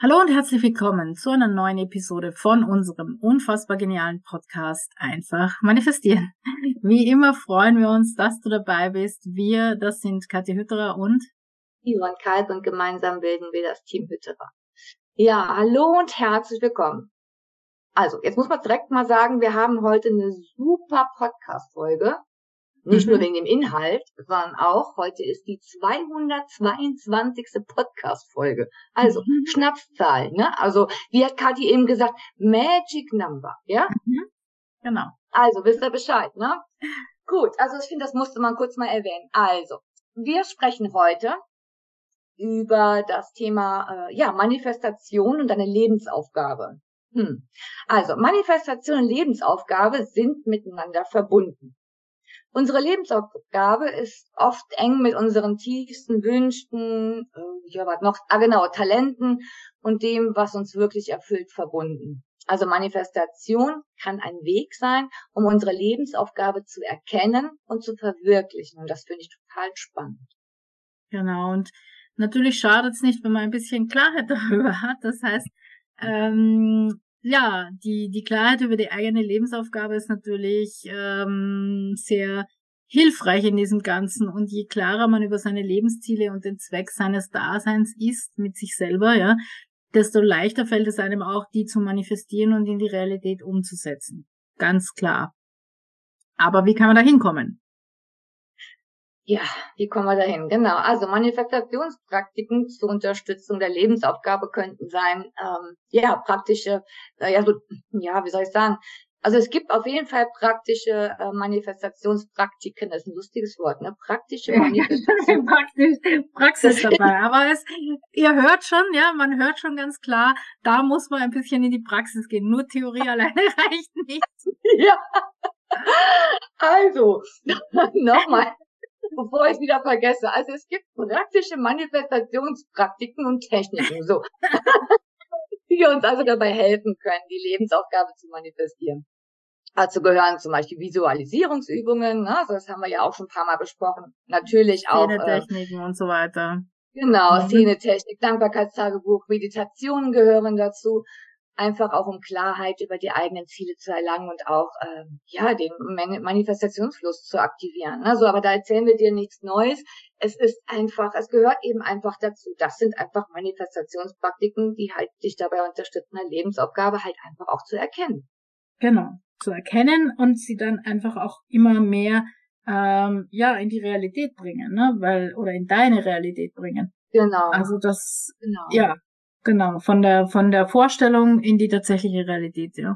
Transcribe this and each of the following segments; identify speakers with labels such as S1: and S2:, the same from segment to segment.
S1: Hallo und herzlich willkommen zu einer neuen Episode von unserem unfassbar genialen Podcast Einfach manifestieren. Wie immer freuen wir uns, dass du dabei bist. Wir, das sind Kathi Hütterer und
S2: Yvonne Kalb und gemeinsam bilden wir das Team Hütterer. Ja, hallo und herzlich willkommen. Also, jetzt muss man direkt mal sagen, wir haben heute eine super Podcast-Folge. Nicht nur wegen dem Inhalt, sondern auch, heute ist die 222. Podcast-Folge. Also, Schnapszahl, ne? Also, wie hat Kathi eben gesagt, Magic Number, ja?
S1: Genau.
S2: Also, wisst ihr Bescheid, ne? Gut, also ich finde, das musste man kurz mal erwähnen. Also, wir sprechen heute über das Thema Manifestation und eine Lebensaufgabe. Also Manifestation und Lebensaufgabe sind miteinander verbunden. Unsere Lebensaufgabe ist oft eng mit unseren tiefsten Wünschen, Talenten und dem, was uns wirklich erfüllt, verbunden. Also Manifestation kann ein Weg sein, um unsere Lebensaufgabe zu erkennen und zu verwirklichen. Und das finde ich total spannend.
S1: Genau, und natürlich schadet es nicht, wenn man ein bisschen Klarheit darüber hat. Das heißt, die Klarheit über die eigene Lebensaufgabe ist natürlich sehr hilfreich in diesem Ganzen. Und je klarer man über seine Lebensziele und den Zweck seines Daseins ist mit sich selber, ja, desto leichter fällt es einem auch, die zu manifestieren und in die Realität umzusetzen. Ganz klar. Aber wie kann man da hinkommen?
S2: Ja, wie kommen wir dahin? Genau. Also Manifestationspraktiken zur Unterstützung der Lebensaufgabe könnten sein, Also es gibt auf jeden Fall praktische Manifestationspraktiken. Das ist ein lustiges Wort, ne? Praktische Manifestation.
S1: Praxis dabei. Aber ihr hört schon, ja, man hört schon ganz klar, da muss man ein bisschen in die Praxis gehen. Nur Theorie alleine reicht nicht.
S2: Ja. Also, nochmal. Bevor ich es wieder vergesse. Also es gibt praktische Manifestationspraktiken und Techniken, so, die uns also dabei helfen können, die Lebensaufgabe zu manifestieren. Dazu gehören zum Beispiel Visualisierungsübungen, ne? Also das haben wir ja auch schon ein paar Mal besprochen. Natürlich auch
S1: Szenetechniken und so weiter.
S2: genau, Szenetechnik, Dankbarkeitstagebuch, Meditationen gehören dazu. Einfach auch um Klarheit über die eigenen Ziele zu erlangen und auch den Manifestationsfluss zu aktivieren. Also, aber da erzählen wir dir nichts Neues. Es gehört eben einfach dazu. Das sind einfach Manifestationspraktiken, die halt dich dabei unterstützen, eine Lebensaufgabe halt einfach auch zu erkennen.
S1: Genau, zu erkennen und sie dann einfach auch immer mehr in die Realität bringen, ne? Oder in deine Realität bringen.
S2: Genau.
S1: Also von der Vorstellung in die tatsächliche Realität, ja.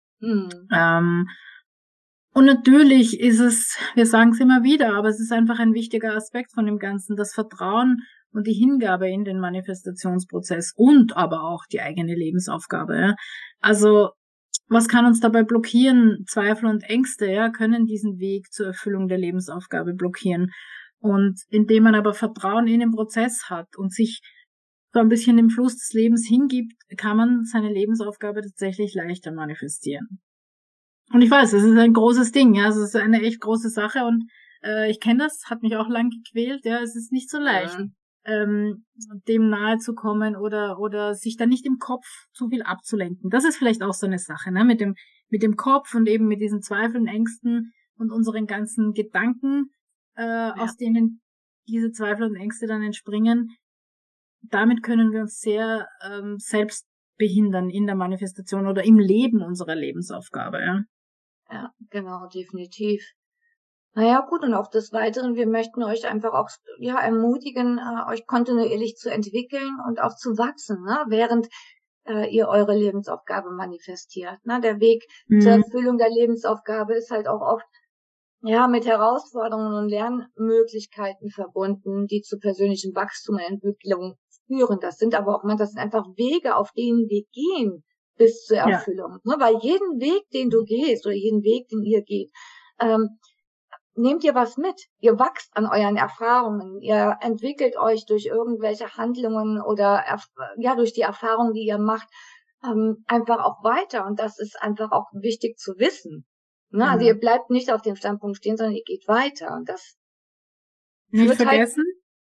S1: Und natürlich ist es, wir sagen es immer wieder, aber es ist einfach ein wichtiger Aspekt von dem Ganzen, das Vertrauen und die Hingabe in den Manifestationsprozess und aber auch die eigene Lebensaufgabe. Ja. Also was kann uns dabei blockieren? Zweifel und Ängste, ja, können diesen Weg zur Erfüllung der Lebensaufgabe blockieren. Und indem man aber Vertrauen in den Prozess hat und sich so ein bisschen dem Fluss des Lebens hingibt, kann man seine Lebensaufgabe tatsächlich leichter manifestieren. Und ich weiß, es ist ein großes Ding, ja, es ist eine echt große Sache und ich kenne das, hat mich auch lang gequält, ja, es ist nicht so leicht, dem nahe zu kommen oder sich dann nicht im Kopf zu viel abzulenken. Das ist vielleicht auch so eine Sache, ne, mit dem Kopf und eben mit diesen Zweifeln, Ängsten und unseren ganzen Gedanken, aus denen diese Zweifel und Ängste dann entspringen. Damit können wir uns sehr selbst behindern in der Manifestation oder im Leben unserer Lebensaufgabe, ja.
S2: Ja, genau, definitiv. Naja, gut, und auf des Weiteren, wir möchten euch einfach auch ermutigen, euch kontinuierlich zu entwickeln und auch zu wachsen, ne? Während ihr eure Lebensaufgabe manifestiert. Ne? Der Weg zur Erfüllung der Lebensaufgabe ist halt auch oft mit Herausforderungen und Lernmöglichkeiten verbunden, die zu persönlichem Wachstum und Entwicklung führen. Das sind aber auch das sind einfach Wege, auf denen wir gehen bis zur Erfüllung. Ne? Weil jeden Weg, den du gehst oder jeden Weg, den ihr geht, nehmt ihr was mit. Ihr wachst an euren Erfahrungen. Ihr entwickelt euch durch irgendwelche Handlungen oder durch die Erfahrungen, die ihr macht, einfach auch weiter. Und das ist einfach auch wichtig zu wissen. Ne? Also ihr bleibt nicht auf dem Standpunkt stehen, sondern ihr geht weiter. Und das
S1: nicht vergessen,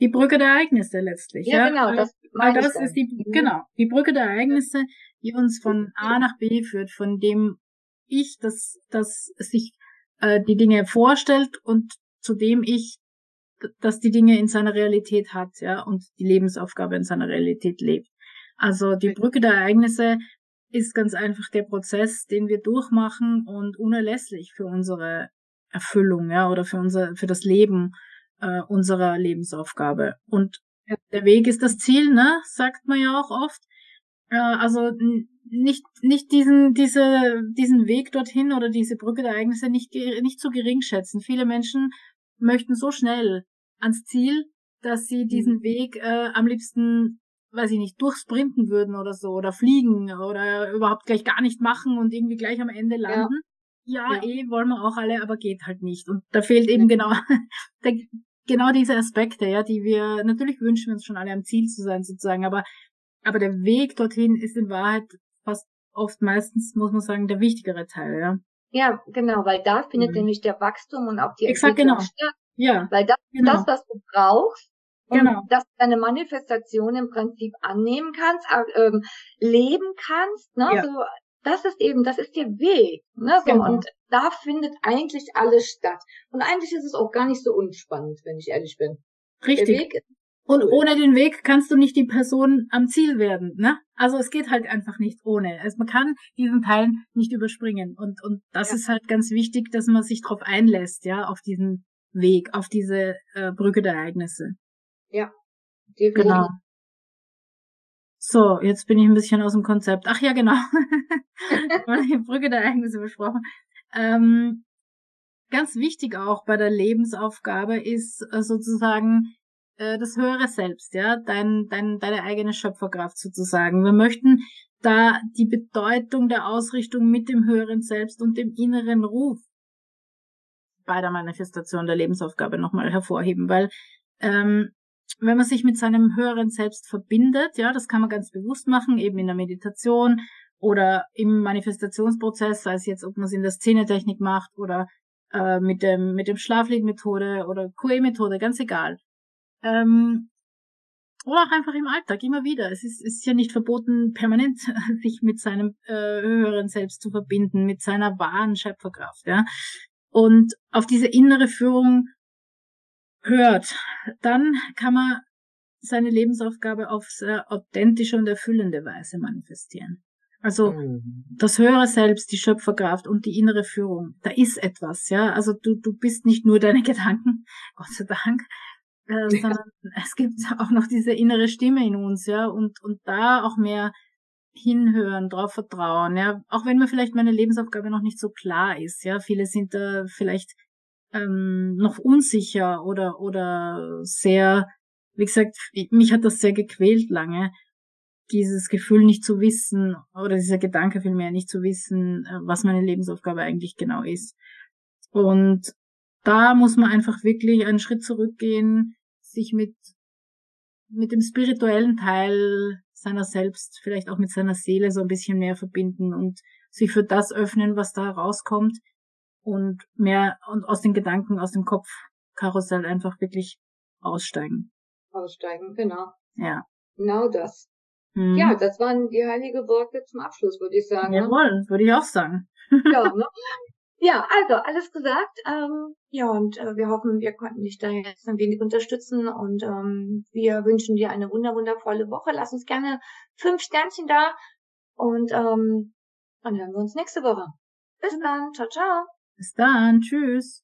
S1: Die Brücke der Ereignisse letztlich,
S2: Ja,
S1: ja.
S2: genau, das
S1: Weil
S2: meine ich
S1: das ist
S2: dann. Mhm.
S1: die Brücke der Ereignisse, die uns von A nach B führt, von dem das sich die Dinge vorstellt und zu dem dass die Dinge in seiner Realität hat, ja, und die Lebensaufgabe in seiner Realität lebt. Also die Brücke der Ereignisse ist ganz einfach der Prozess, den wir durchmachen und unerlässlich für unsere Erfüllung, ja, oder für das Leben unserer Lebensaufgabe. Und
S2: Ja,
S1: der Weg ist das Ziel, ne, sagt man ja auch oft. Also nicht diesen Weg dorthin oder diese Brücke der Ereignisse nicht zu gering schätzen. Viele Menschen möchten so schnell ans Ziel, dass sie
S2: mhm.
S1: diesen Weg am liebsten, weiß ich nicht, durchsprinten würden oder so oder fliegen oder überhaupt gleich gar nicht machen und irgendwie gleich am Ende
S2: Ja,
S1: landen. Ja,
S2: ja,
S1: wollen wir auch alle, aber geht halt nicht. Und da fehlt
S2: ja,
S1: eben der, genau diese Aspekte, ja, die wir, natürlich wünschen wir uns schon alle am Ziel zu sein sozusagen, aber der Weg dorthin ist in Wahrheit fast oft meistens, muss man sagen, der wichtigere Teil, ja.
S2: ja, genau, weil da findet
S1: Mhm.
S2: nämlich der Wachstum und auch die
S1: Exakt,
S2: Entwicklung
S1: genau.
S2: statt.
S1: Ja,
S2: Weil das ist das,
S1: genau,
S2: was du brauchst, um
S1: genau,
S2: dass du deine Manifestation im Prinzip annehmen kannst, leben kannst, ne,
S1: ja,
S2: so, das ist der Weg, ne, so,
S1: genau.
S2: und da findet eigentlich alles statt. Und eigentlich ist es auch gar nicht so unspannend, wenn ich ehrlich bin. Der
S1: Richtig.
S2: Weg ist
S1: Und
S2: cool.
S1: ohne den Weg kannst du nicht die Person am Ziel werden, ne? Also es geht halt einfach nicht ohne. Also man kann diesen Teil nicht überspringen. Und das
S2: Ja,
S1: ist halt ganz wichtig, dass man sich darauf einlässt, ja, auf diesen Weg, auf diese Brücke der Ereignisse.
S2: ja, definitiv.
S1: Genau. So, jetzt bin ich ein bisschen aus dem Konzept. Ach ja, genau. Die Brücke der Ereignisse besprochen. Ähm, Ganz wichtig auch bei der Lebensaufgabe ist sozusagen das höhere Selbst, ja, deine eigene Schöpferkraft sozusagen. Wir möchten da die Bedeutung der Ausrichtung mit dem höheren Selbst und dem inneren Ruf bei der Manifestation der Lebensaufgabe nochmal hervorheben, weil ähm, wenn man sich mit seinem höheren Selbst verbindet, ja, das kann man ganz bewusst machen, eben in der Meditation oder im Manifestationsprozess, sei es jetzt, ob man es in der Szenetechnik macht oder mit dem Schlafliedmethode oder QE-Methode, ganz egal. Oder auch einfach im Alltag, immer wieder. Es ist ja nicht verboten, permanent sich mit seinem höheren Selbst zu verbinden, mit seiner wahren Schöpferkraft, ja. Und auf diese innere Führung hört, dann kann man seine Lebensaufgabe auf sehr authentische und erfüllende Weise manifestieren. Also
S2: Mhm.
S1: das höhere Selbst, die Schöpferkraft und die innere Führung, da ist etwas, ja. Also du bist nicht nur deine Gedanken, Gott sei Dank, sondern es gibt auch noch diese innere Stimme in uns, ja, und da auch mehr hinhören, drauf vertrauen, ja. Auch wenn mir vielleicht meine Lebensaufgabe noch nicht so klar ist, ja. Viele sind da vielleicht noch unsicher oder sehr, wie gesagt, mich hat das sehr gequält lange, dieses Gefühl nicht zu wissen oder dieser Gedanke vielmehr nicht zu wissen, was meine Lebensaufgabe eigentlich genau ist. Und da muss man einfach wirklich einen Schritt zurückgehen, sich mit dem spirituellen Teil seiner selbst, vielleicht auch mit seiner Seele so ein bisschen mehr verbinden und sich für das öffnen, was da rauskommt und mehr und aus den Gedanken, aus dem Kopfkarussell einfach wirklich aussteigen.
S2: Aussteigen, genau.
S1: Ja.
S2: Genau das. Ja,
S1: Mhm.
S2: das waren die heilige Worte zum Abschluss, würde ich sagen, ne?
S1: Jawohl, würde ich auch sagen.
S2: Ja, ne? Ja, also alles gesagt. Ja, und wir hoffen, wir konnten dich da jetzt ein wenig unterstützen und wir wünschen dir eine wundervolle Woche. Lass uns gerne 5 Sternchen da und dann hören wir uns nächste Woche. Bis dann. Ciao, ciao.
S1: Bis dann. Tschüss.